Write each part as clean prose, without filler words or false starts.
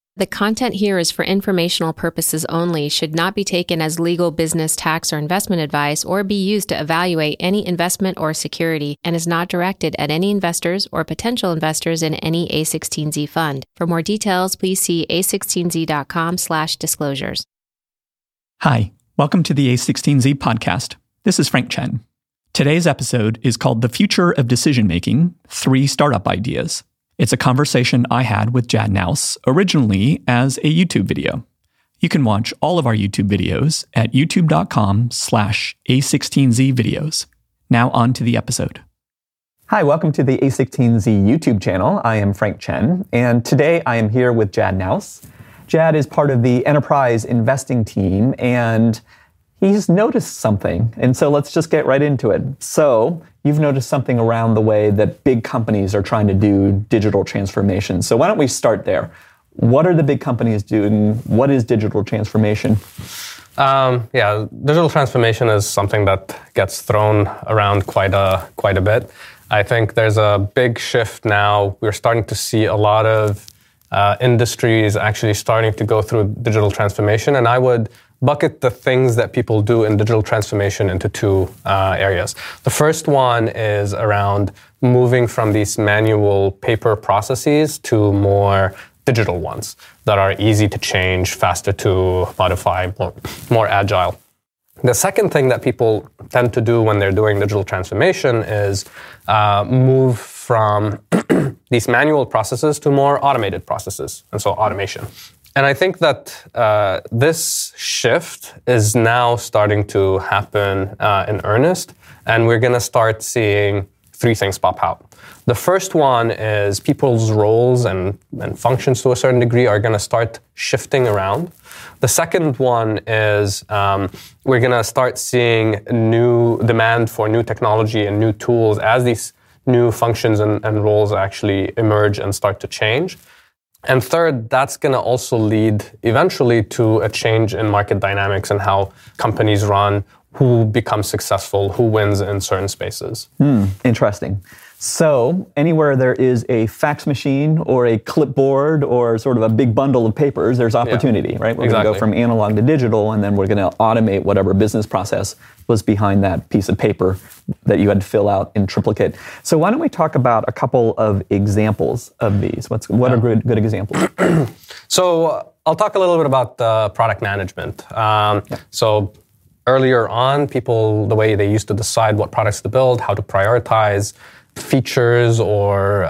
The content here is for informational purposes only, should not be taken as legal, business, tax, or investment advice, or be used to evaluate any investment or security, and is not directed at any investors or potential investors in any A16Z fund. For more details, please see a16z.com/disclosures. Hi, welcome to the A16Z podcast. This is Frank Chen. Today's episode is called The Future of Decision Making, 3 Startup Ideas. It's a conversation I had with Jad Naus, originally as a YouTube video. You can watch all of our YouTube videos at youtube.com/A16Z videos. Now on to the episode. Hi, welcome to the A16Z YouTube channel. I am Frank Chen, and today I am here with Jad Naus. Jad is part of the enterprise investing team, and he's noticed something, and so let's just get right into it. So, you've noticed something around the way that big companies are trying to do digital transformation. So why don't we start there? What are the big companies doing? What is digital transformation? Digital transformation is something that gets thrown around quite a bit. I think there's a big shift now. We're starting to see a lot of industries actually starting to go through digital transformation, and I would bucket the things that people do in digital transformation into 2 areas. The first one is around moving from these manual paper processes to more digital ones that are easy to change, faster to modify, more agile. The second thing that people tend to do when they're doing digital transformation is move from these manual processes to more automated processes, and so automation. And I think that this shift is now starting to happen in earnest, and we're going to start seeing 3 things pop out. The first one is people's roles and functions to a certain degree are going to start shifting around. The second one is we're going to start seeing new demand for new technology and new tools as these new functions and roles actually emerge and start to change. And third, that's going to also lead eventually to a change in market dynamics and how companies run, who becomes successful, who wins in certain spaces. Interesting. So anywhere there is a fax machine or a clipboard or sort of a big bundle of papers, there's opportunity, right? We're going to go from analog to digital, and then we're going to automate whatever business process was behind that piece of paper that you had to fill out in triplicate. So why don't we talk about a couple of examples of these? What are good examples? So I'll talk a little bit about product management. So earlier on, people, the way they used to decide what products to build, how to prioritize features or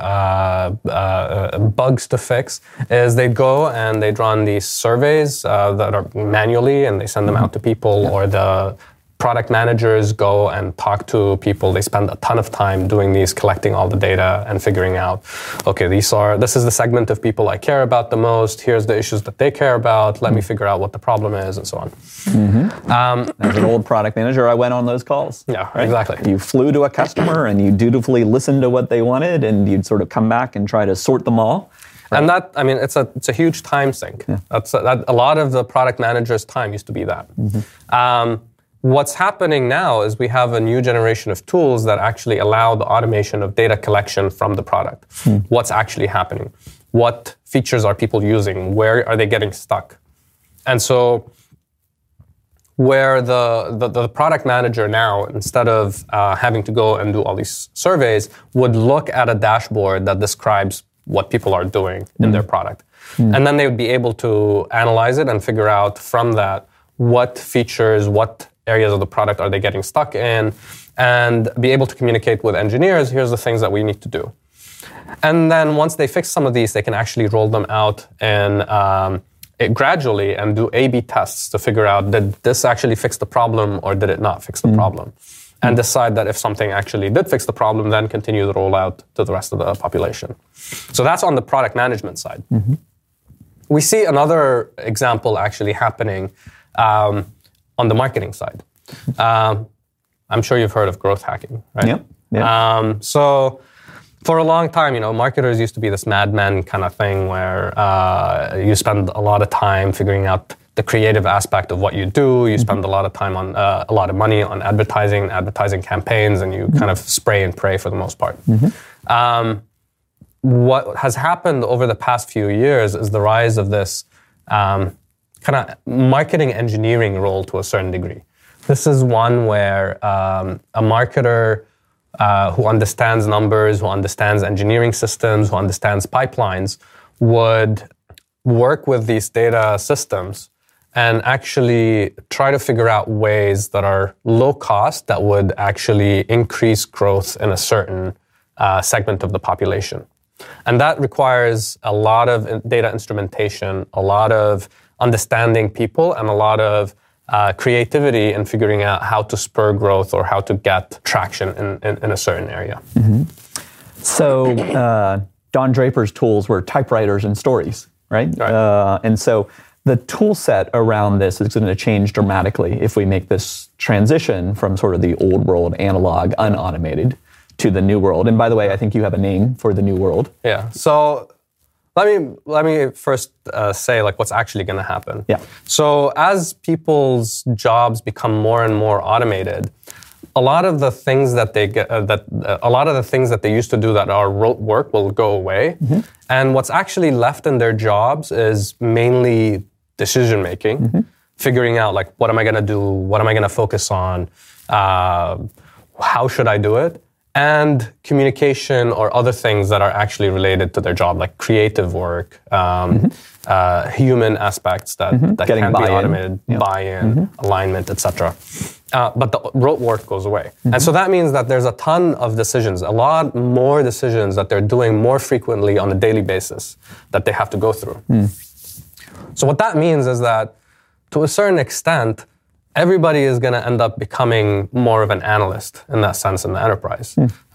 bugs to fix, is they'd go and they'd run these surveys that are manually, and they send them out to people, or the product managers go and talk to people. They spend a ton of time doing these, collecting all the data and figuring out, okay, this is the segment of people I care about the most. Here's the issues that they care about. Let me figure out what the problem is, and so on. As an old product manager, I went on those calls. Yeah, right? Exactly. You flew to a customer and you dutifully listened to what they wanted, and you'd sort of come back and try to sort them all. Right. And it's a huge time sink. Yeah. A lot of the product manager's time used to be that. What's happening now is we have a new generation of tools that actually allow the automation of data collection from the product. What's actually happening? What features are people using? Where are they getting stuck? And so where the product manager now, instead of having to go and do all these surveys, would look at a dashboard that describes what people are doing in their product. And then they would be able to analyze it and figure out from that what features, what areas of the product are they getting stuck in, and be able to communicate with engineers, here's the things that we need to do. And then once they fix some of these, they can actually roll them out and gradually and do A/B tests to figure out, did this actually fix the problem or did it not fix the problem? And decide that if something actually did fix the problem, then continue the rollout to the rest of the population. So that's on the product management side. We see another example actually happening on the marketing side. I'm sure you've heard of growth hacking, right? Yeah. So for a long time, marketers used to be this madmen kind of thing where you spend a lot of time figuring out the creative aspect of what you do. You spend a lot of time on a lot of money on advertising campaigns, and you kind of spray and pray for the most part. what has happened over the past few years is the rise of this kind of marketing engineering role to a certain degree. This is one where a marketer who understands numbers, who understands engineering systems, who understands pipelines, would work with these data systems and actually try to figure out ways that are low cost that would actually increase growth in a certain segment of the population. And that requires a lot of data instrumentation, a lot of understanding people, and a lot of creativity in figuring out how to spur growth or how to get traction in a certain area. Mm-hmm. So Don Draper's tools were typewriters and stories, right? And so the tool set around this is going to change dramatically if we make this transition from sort of the old world, analog, unautomated, to the new world. And by the way, I think you have a name for the new world. Yeah. So let me first say like what's actually going to happen. Yeah. So as people's jobs become more and more automated, a lot of the things that they used to do that are rote work will go away. Mm-hmm. And what's actually left in their jobs is mainly decision making, mm-hmm. figuring out like, what am I going to do? What am I going to focus on? How should I do it? And communication or other things that are actually related to their job, like creative work, human aspects that can be automated, buy-in, alignment, etc. But the rote work goes away. And so that means that there's a ton of decisions, a lot more decisions that they're doing more frequently on a daily basis that they have to go through. So what that means is that, to a certain extent, everybody is going to end up becoming more of an analyst in that sense in the enterprise.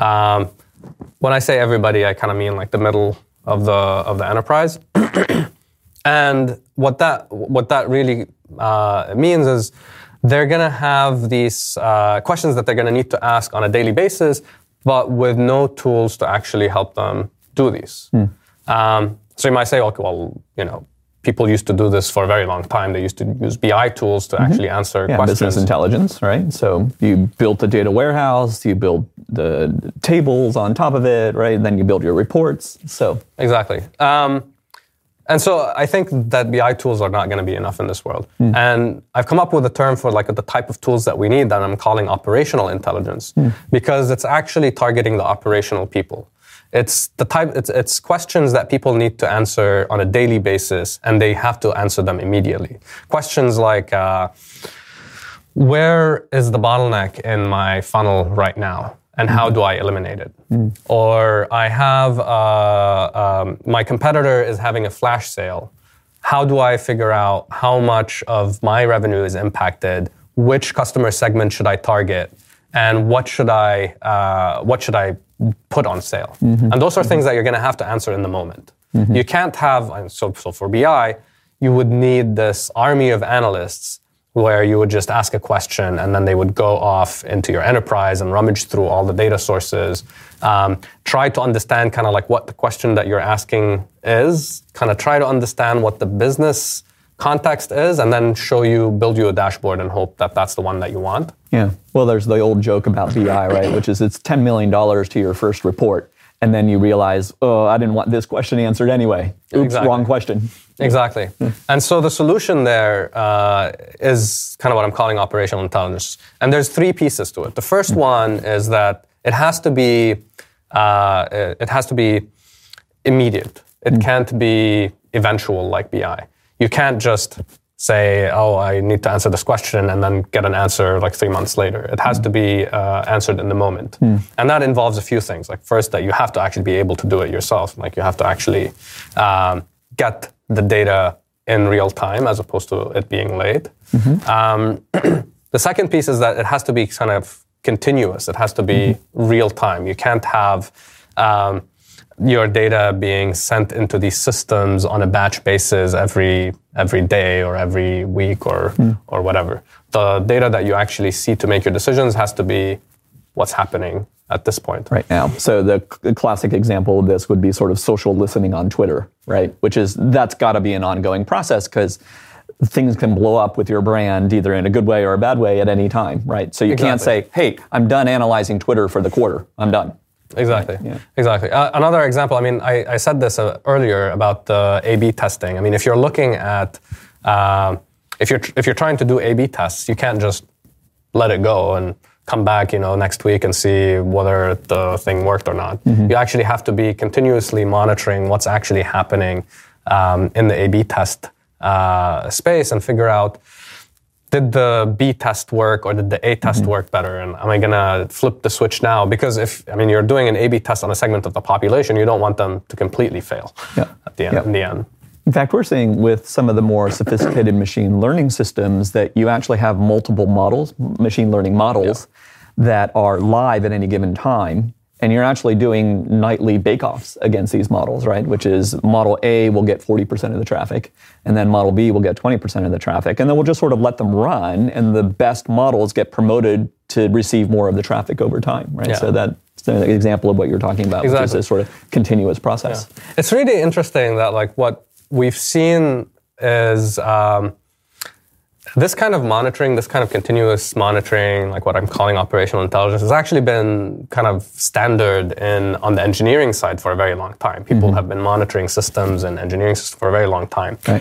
When I say everybody, I kind of mean like the middle of the enterprise. And what that really means is they're going to have these questions that they're going to need to ask on a daily basis, but with no tools to actually help them do these. So you might say, okay, well, people used to do this for a very long time. They used to use BI tools to actually answer questions. Business intelligence, right? So you built a data warehouse, you build the tables on top of it, right? And then you build your reports. So exactly. And so I think that BI tools are not going to be enough in this world. And I've come up with a term for like the type of tools that we need that I'm calling operational intelligence, because it's actually targeting the operational people. It's questions that people need to answer on a daily basis, and they have to answer them immediately. Questions like, where is the bottleneck in my funnel right now, and how do I eliminate it? Or I have my competitor is having a flash sale. How do I figure out how much of my revenue is impacted? Which customer segment should I target? And what should I put on sale? And those are things that you're going to have to answer in the moment. You can't have, so for BI, you would need this army of analysts where you would just ask a question and then they would go off into your enterprise and rummage through all the data sources, try to understand kind of like what the question that you're asking is, kind of try to understand what the business context is, and then build you a dashboard and hope that that's the one that you want. Yeah. Well, there's the old joke about BI, right? Which is it's $10 million to your first report. And then you realize, oh, I didn't want this question answered anyway. Oops, exactly. Wrong question. Exactly. And so the solution there is kind of what I'm calling operational intelligence. And there's three pieces to it. The first one is that it has to be immediate. It can't be eventual like BI. You can't just say, oh, I need to answer this question and then get an answer like 3 months later. It has to be answered in the moment. And that involves a few things. Like first, that you have to actually be able to do it yourself. Like you have to actually get the data in real time as opposed to it being late. The second piece is that it has to be kind of continuous. It has to be real time. You can't have your data being sent into these systems on a batch basis every day or every week or whatever. The data that you actually see to make your decisions has to be what's happening at this point. Right now. So the classic example of this would be sort of social listening on Twitter, right? That's got to be an ongoing process because things can blow up with your brand either in a good way or a bad way at any time, right? So you can't say, hey, I'm done analyzing Twitter for the quarter. I'm done. Exactly. Yeah. Exactly. Another example, I mean, I said this earlier about the A/B testing. I mean, if you're looking at, if you're trying to do A/B tests, you can't just let it go and come back, next week and see whether the thing worked or not. Mm-hmm. You actually have to be continuously monitoring what's actually happening in the A/B test space and figure out, did the B test work or did the A test work better? And am I going to flip the switch now? Because you're doing an A/B test on a segment of the population, you don't want them to completely fail at the end. In the end. In fact, we're seeing with some of the more sophisticated machine learning systems that you actually have multiple models, machine learning models, that are live at any given time. And you're actually doing nightly bake-offs against these models, right? Which is model A will get 40% of the traffic, and then model B will get 20% of the traffic. And then we'll just sort of let them run, and the best models get promoted to receive more of the traffic over time, right? Yeah. So that's an example of what you're talking about, which is this sort of continuous process. Yeah. It's really interesting that what we've seen is this kind of monitoring, this kind of continuous monitoring, like what I'm calling operational intelligence, has actually been kind of standard on the engineering side for a very long time. People have been monitoring systems and engineering systems for a very long time. Right.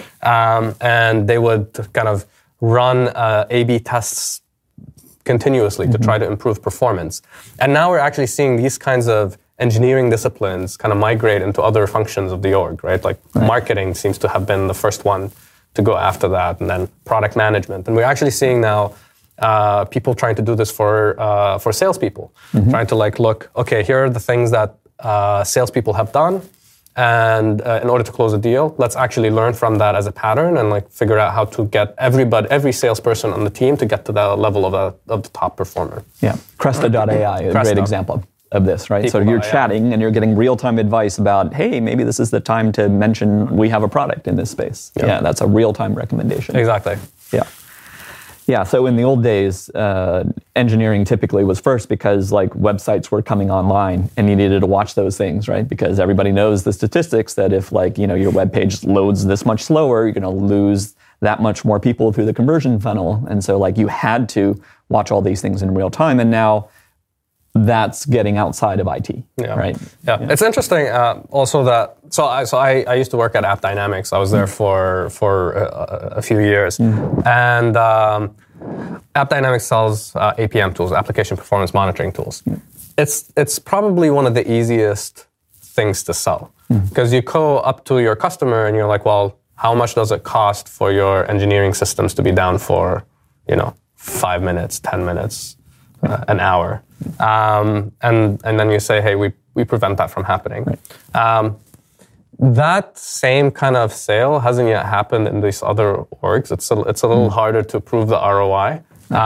And they would kind of run A/B tests continuously to try to improve performance. And now we're actually seeing these kinds of engineering disciplines kind of migrate into other functions of the org, right? Marketing seems to have been the first one to go after that, and then product management. And we're actually seeing now people trying to do this for salespeople, trying to look, okay, here are the things that salespeople have done, and in order to close a deal, let's actually learn from that as a pattern and figure out how to get every salesperson on the team to get to the level of the top performer. Yeah, Cresta.ai is a great example of this, right? So you're chatting and you're getting real-time advice about, hey, maybe this is the time to mention we have a product in this space. Yeah, that's a real-time recommendation. Exactly. Yeah, so in the old days, engineering typically was first because websites were coming online and you needed to watch those things, right? Because everybody knows the statistics that if your web page loads this much slower, you're going to lose that much more people through the conversion funnel. And so you had to watch all these things in real time. And now that's getting outside of IT, right? Yeah, it's interesting also that, so I used to work at AppDynamics. I was there for a few years. And AppDynamics sells APM tools, application performance monitoring tools. It's probably one of the easiest things to sell because you go up to your customer and you're like, well, how much does it cost for your engineering systems to be down for, 5 minutes, 10 minutes, an hour? And then you say, hey, we prevent that from happening. Right. That same kind of sale hasn't yet happened in these other orgs. It's a little harder to prove the ROI,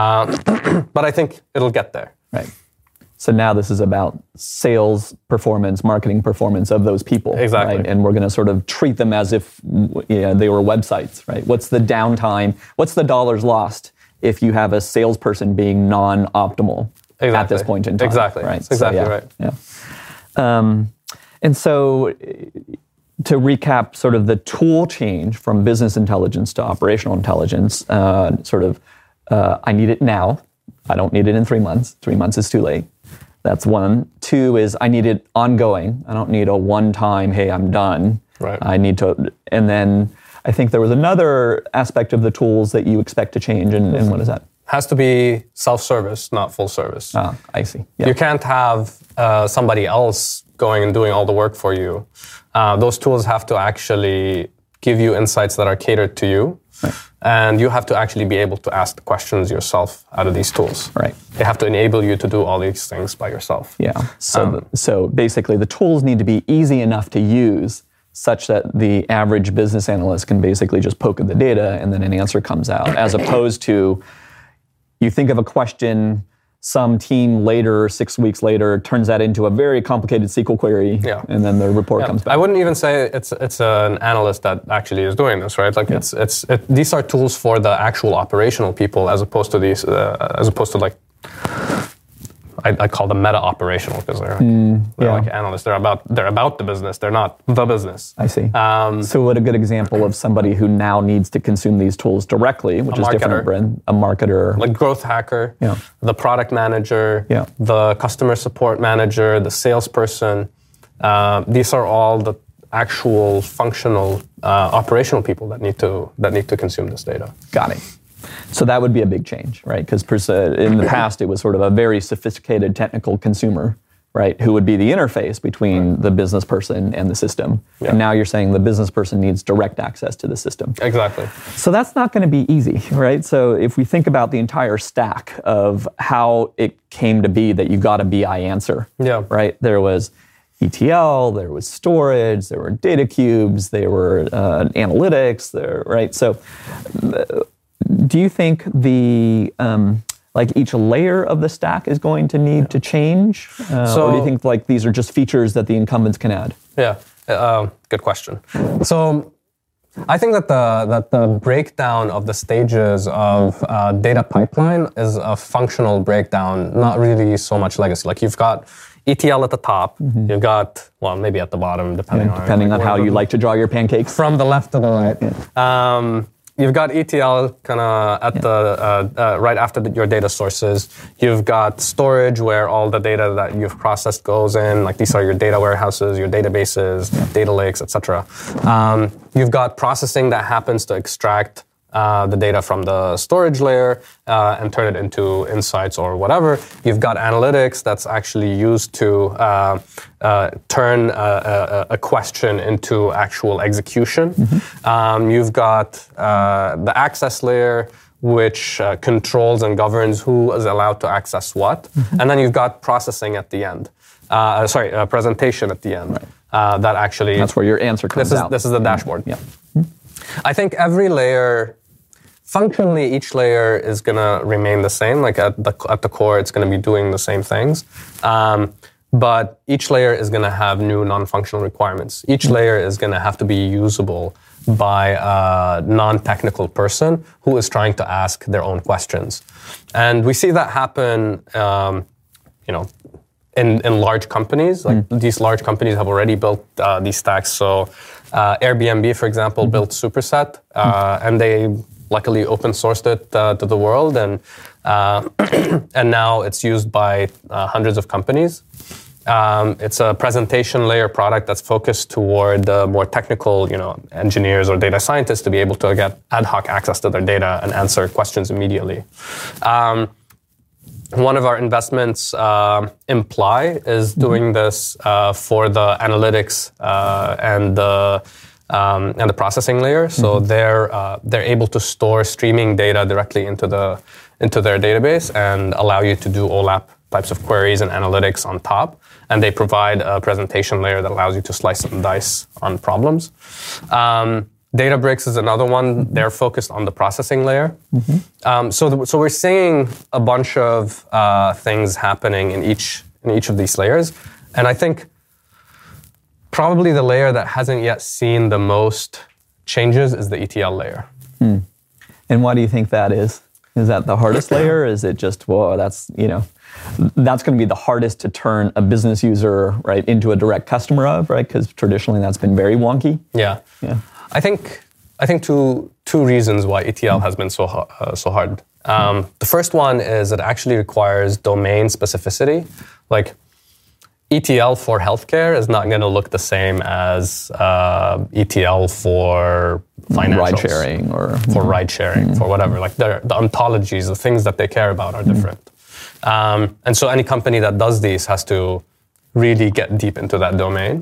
but I think it'll get there. Right. So now this is about sales performance, marketing performance of those people. Exactly. Right? And we're going to sort of treat them as if they were websites, right? What's the downtime? What's the dollars lost if you have a salesperson being non-optimal at this point in time? Exactly. Right. That's exactly right. Yeah. And so to recap sort of the tool change from business intelligence to operational intelligence, I need it now. I don't need it in 3 months. 3 months is too late. That's one. Two is I need it ongoing. I don't need a one-time, hey, I'm done. Right. I need to, and then I think there was another aspect of the tools that you expect to change, and what is that? Has to be self-service, not full service. Ah, I see. Yeah. You can't have somebody else going and doing all the work for you. Those tools have to actually give you insights that are catered to you. Right. And you have to actually be able to ask the questions yourself out of these tools. Right. They have to enable you to do all these things by yourself. Yeah. So basically the tools need to be easy enough to use such that the average business analyst can basically just poke at the data and then an answer comes out, as opposed to you think of a question, some team later, 6 weeks later, turns that into a very complicated SQL query, and then the report comes back. I wouldn't even say it's an analyst that actually is doing this, right? These are tools for the actual operational people, as opposed to I call them meta-operational because they're like analysts. They're about the business. They're not the business. I see. So what a good example of somebody who now needs to consume these tools directly, which is different brand, a marketer. Like growth hacker, the product manager, the customer support manager, the salesperson. These are all the actual functional operational people that need to consume this data. Got it. So that would be a big change, right? Because in the past, it was sort of a very sophisticated technical consumer, right, who would be the interface between the business person and the system. Yeah. And now you're saying the business person needs direct access to the system. Exactly. So that's not going to be easy, right? So if we think about the entire stack of how it came to be that you got a BI answer, right? There was ETL, there was storage, there were data cubes, there were analytics, right? So do you think each layer of the stack is going to need to change? Or do you think these are just features that the incumbents can add? Yeah, good question. So I think that the breakdown of the stages of data pipeline is a functional breakdown, not really so much legacy. Like you've got ETL at the top, you've got, maybe at the bottom, depending on how you like to draw your pancakes. From the left to the right. Yeah. You've got ETL kind of at the right after your data sources. You've got storage where all the data that you've processed goes in. Like these are your data warehouses, your databases, data lakes, etc. You've got processing that happens to extract the data from the storage layer and turn it into insights or whatever. You've got analytics that's actually used to turn a question into actual execution. You've got the access layer, which controls and governs who is allowed to access what. And then you've got processing at the end. Presentation at the end. Right. That actually... That's where your answer comes out. This is the dashboard. Yeah. I think every layer... Functionally, each layer is going to remain the same. Like at the core, it's going to be doing the same things. But each layer is going to have new non-functional requirements. Each layer is going to have to be usable by a non-technical person who is trying to ask their own questions. And we see that happen, in large companies. Like these large companies have already built these stacks. So Airbnb, for example, built Superset, and they luckily open sourced it to the world, and now it's used by hundreds of companies. It's a presentation layer product that's focused toward more technical, engineers or data scientists to be able to get ad hoc access to their data and answer questions immediately. One of our investments, Imply, is doing this for the analytics and the processing layer. So they're able to store streaming data directly into their database and allow you to do OLAP types of queries and analytics on top. And they provide a presentation layer that allows you to slice and dice on problems. Databricks is another one. They're focused on the processing layer. So we're seeing a bunch of things happening in each of these layers. And I think probably the layer that hasn't yet seen the most changes is the ETL layer. And why do you think that is? Is that the hardest layer? Is it just, that's going to be the hardest to turn a business user right into a direct customer of, right? Because traditionally that's been very wonky. Yeah. I think two reasons why ETL has been so hard. The first one is it actually requires domain specificity. Like ETL for healthcare is not going to look the same as ETL for financials. Ride sharing or... For ride sharing, for whatever. Like the ontologies, the things that they care about are different. And so any company that does these has to really get deep into that domain.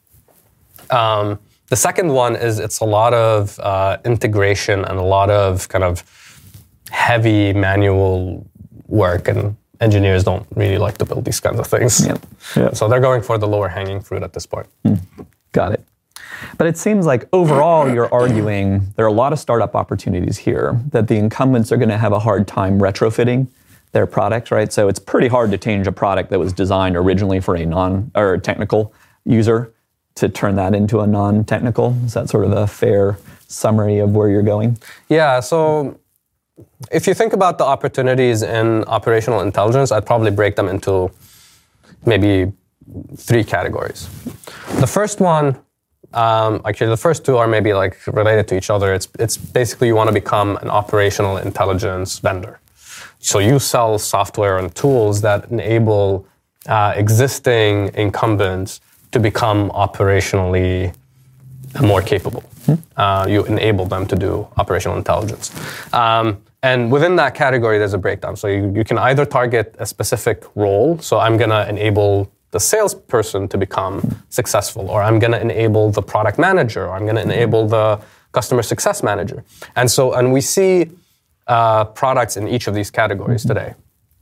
The second one is it's a lot of integration and a lot of kind of heavy manual work, and engineers don't really like to build these kinds of things. So they're going for the lower hanging fruit at this point. Got it. But it seems like overall you're arguing there are a lot of startup opportunities here that the incumbents are going to have a hard time retrofitting their products, right? So it's pretty hard to change a product that was designed originally for a technical user to turn that into a non-technical. Is that sort of a fair summary of where you're going? Yeah, so if you think about the opportunities in operational intelligence, I'd probably break them into maybe 3 categories. The first one, actually the first 2 are maybe like related to each other. It's basically you want to become an operational intelligence vendor. So you sell software and tools that enable existing incumbents to become operationally more capable. You enable them to do operational intelligence. And within that category, there's a breakdown. So you can either target a specific role. So I'm going to enable the salesperson to become successful, or I'm going to enable the product manager, or I'm going to enable the customer success manager. And we see products in each of these categories today.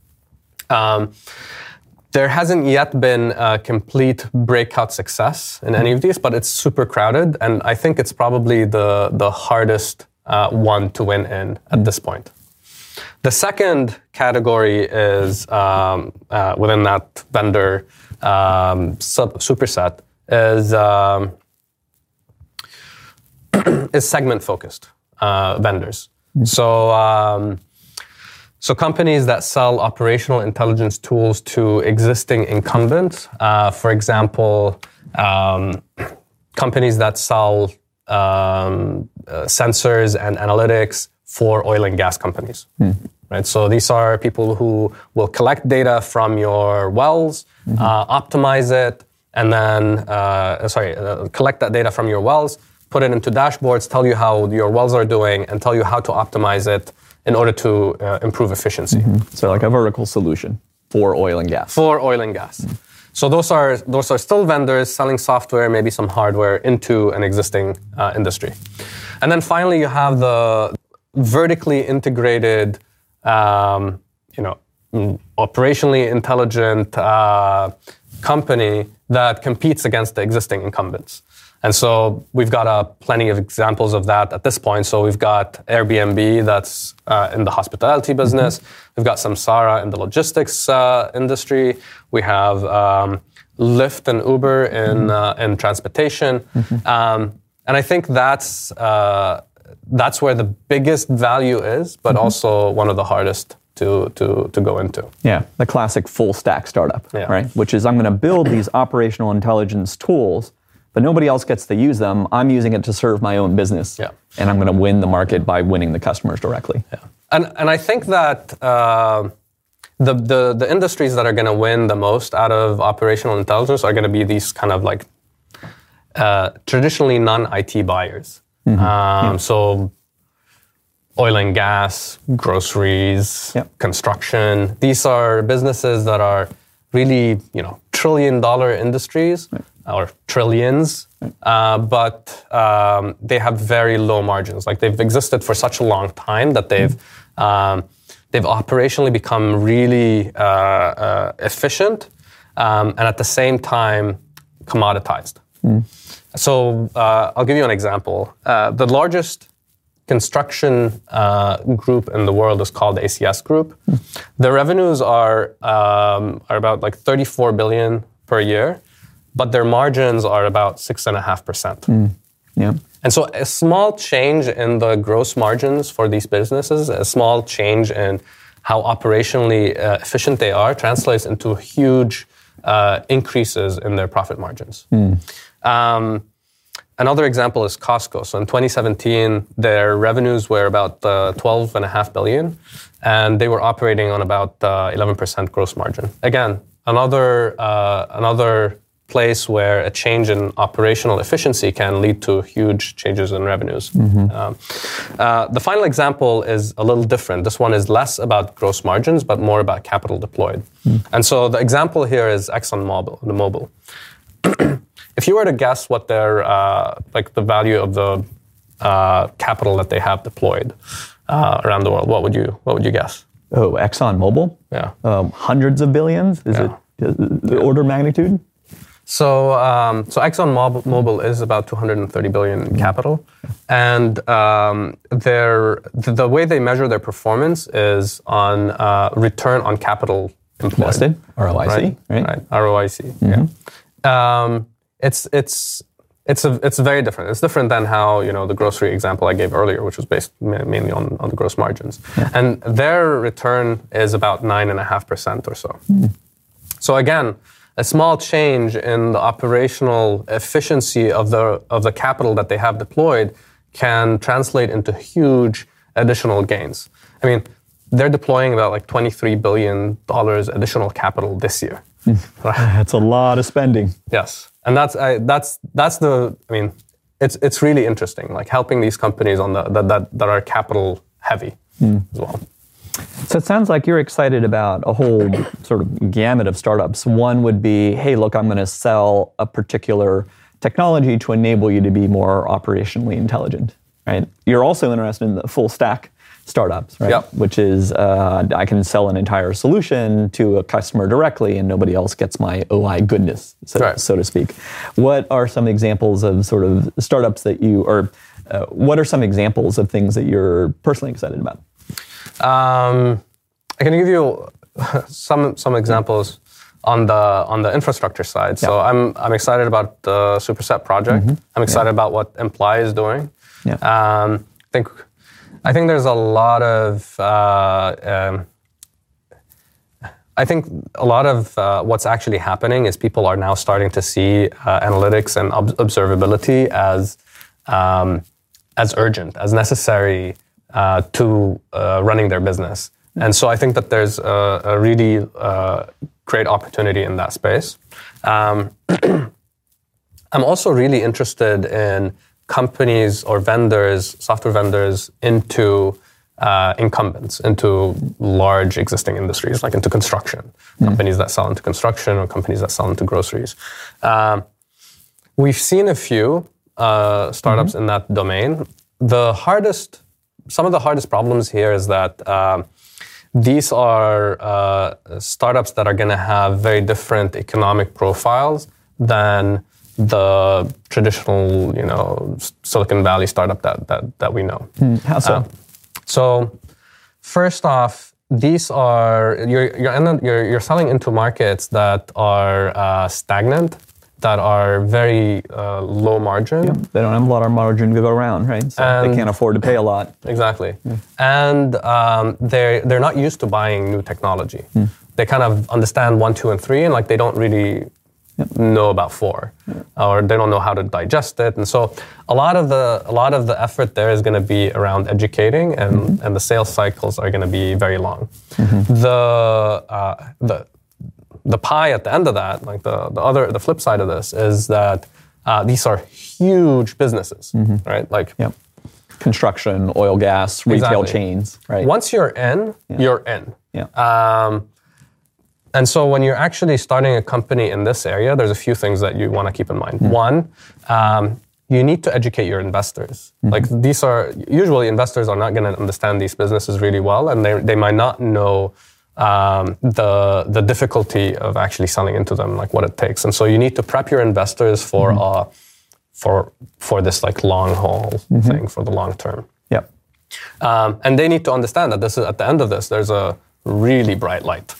There hasn't yet been a complete breakout success in any of these, but it's super crowded, and I think it's probably the hardest one to win in at this point. The second category is within that vendor superset is segment-focused vendors. So companies that sell operational intelligence tools to existing incumbents, for example, companies that sell sensors and analytics for oil and gas companies. Right? So these are people who will collect data from your wells, optimize it, and then, collect that data from your wells, put it into dashboards, tell you how your wells are doing, and tell you how to optimize it in order to improve efficiency. So like a vertical solution for oil and gas. For oil and gas. So those are still vendors selling software, maybe some hardware into an existing industry. And then finally, you have the vertically integrated, operationally intelligent company that competes against the existing incumbents. And so we've got plenty of examples of that at this point. So we've got Airbnb that's in the hospitality business. We've got Samsara in the logistics industry. We have Lyft and Uber in transportation. And I think that's where the biggest value is, but also one of the hardest to go into. Yeah, the classic full stack startup, right? Which is I'm going to build these operational intelligence tools, but nobody else gets to use them. I'm using it to serve my own business, and I'm going to win the market by winning the customers directly. Yeah. And I think that the industries that are going to win the most out of operational intelligence are going to be these kind of like traditionally non-IT buyers. So oil and gas, groceries, construction. These are businesses that are really, trillion-dollar industries or trillions, but they have very low margins. Like they've existed for such a long time that they've operationally become really efficient and at the same time commoditized. So I'll give you an example. The largest construction group in the world is called the ACS Group. The revenues are about like 34 billion per year, but their margins are about 6.5%. And so a small change in the gross margins for these businesses, a small change in how operationally efficient they are, translates into huge increases in their profit margins. Another example is Costco. So in 2017, their revenues were about 12.5 billion, and they were operating on about 11% gross margin. Again, another place where a change in operational efficiency can lead to huge changes in revenues. The final example is a little different. This one is less about gross margins, but more about capital deployed. And so the example here is ExxonMobil. If you were to guess what their the value of the capital that they have deployed around the world, what would you guess? Oh, ExxonMobil? Yeah. Hundreds of billions? Is it the order of magnitude? So ExxonMobil is about 230 billion capital, and the way they measure their performance is on return on capital employed. Invested, ROIC, right? ROIC. Yeah. It's very different. It's different than how, the grocery example I gave earlier, which was based mainly on the gross margins. Yeah. And their return is about 9.5% or so. So again, a small change in the operational efficiency of the capital that they have deployed can translate into huge additional gains. I mean, they're deploying about like $23 billion additional capital this year. That's a lot of spending. Yes. And it's really interesting, like helping these companies on that are capital heavy as well. So it sounds like you're excited about a whole sort of gamut of startups. One would be, hey, look, I'm going to sell a particular technology to enable you to be more operationally intelligent, right? You're also interested in the full stack startups, right? Yep. Which is, I can sell an entire solution to a customer directly and nobody else gets my OI goodness, so to speak. What are some examples of sort of startups that what are some examples of things that you're personally excited about? I can give you some examples on the infrastructure side. Yeah. So I'm excited about the Superset project. I'm excited about what Imply is doing. Yeah. I think there's a lot of what's actually happening is people are now starting to see analytics and observability as urgent, as necessary to running their business. And so I think that there's a really great opportunity in that space. I'm also really interested in companies or vendors, software vendors, into incumbents, into large existing industries, like into construction. Companies that sell into construction or companies that sell into groceries. We've seen a few startups in that domain. Some of the hardest problems here is that these are startups that are going to have very different economic profiles than the traditional, Silicon Valley startup that we know. How so? So, first off, these are you're selling into markets that are stagnant, that are very low margin. Yeah, they don't have a lot of margin to go around, right? So they can't afford to pay a lot. Exactly. And they're not used to buying new technology. They kind of understand 1, 2, and 3, and like they don't really know about 4, or they don't know how to digest it. And so a lot of the effort there is going to be around educating, and the sales cycles are going to be very long. The pie at the end of that, like the flip side of this, is that these are huge businesses, right? Like construction, oil, gas, retail chains, right? Once you're in, you're in. Yeah. And so when you're actually starting a company in this area, there's a few things that you want to keep in mind. One, you need to educate your investors. Like usually investors are not going to understand these businesses really well, and they might not know the difficulty of actually selling into them, like what it takes. And so you need to prep your investors for this like long haul thing, for the long term. Yep. And they need to understand that at the end of this, there's a really bright light.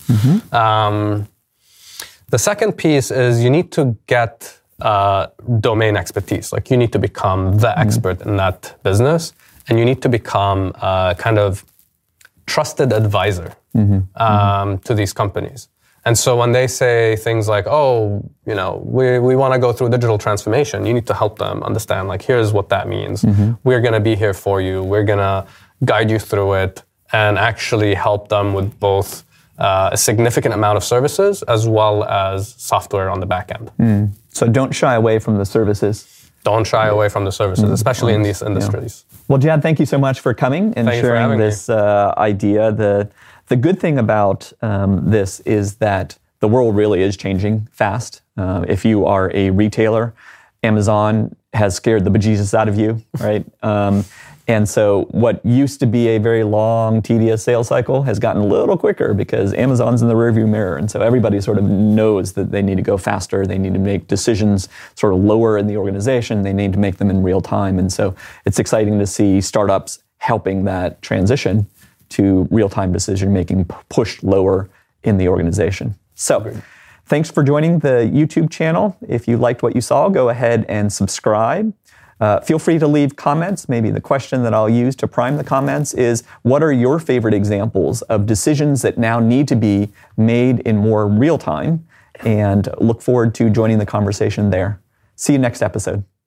The second piece is you need to get domain expertise. Like you need to become the expert in that business, and you need to become kind of trusted advisor to these companies. And so when they say things like, we want to go through digital transformation, you need to help them understand, like, here's what that means. We're going to be here for you. We're going to guide you through it and actually help them with both a significant amount of services as well as software on the back end. So don't shy away from the services. Don't shy away from the services, especially in these industries. Yeah. Well, Jad, thank you so much for coming and sharing this idea. The good thing about this is that the world really is changing fast. If you are a retailer, Amazon has scared the bejesus out of you, right? And so what used to be a very long, tedious sales cycle has gotten a little quicker because Amazon's in the rearview mirror. And so everybody sort of knows that they need to go faster. They need to make decisions sort of lower in the organization. They need to make them in real time. And so it's exciting to see startups helping that transition to real-time decision-making pushed lower in the organization. So Thanks for joining the YouTube channel. If you liked what you saw, go ahead and subscribe. Feel free to leave comments. Maybe the question that I'll use to prime the comments is, what are your favorite examples of decisions that now need to be made in more real time? And look forward to joining the conversation there. See you next episode.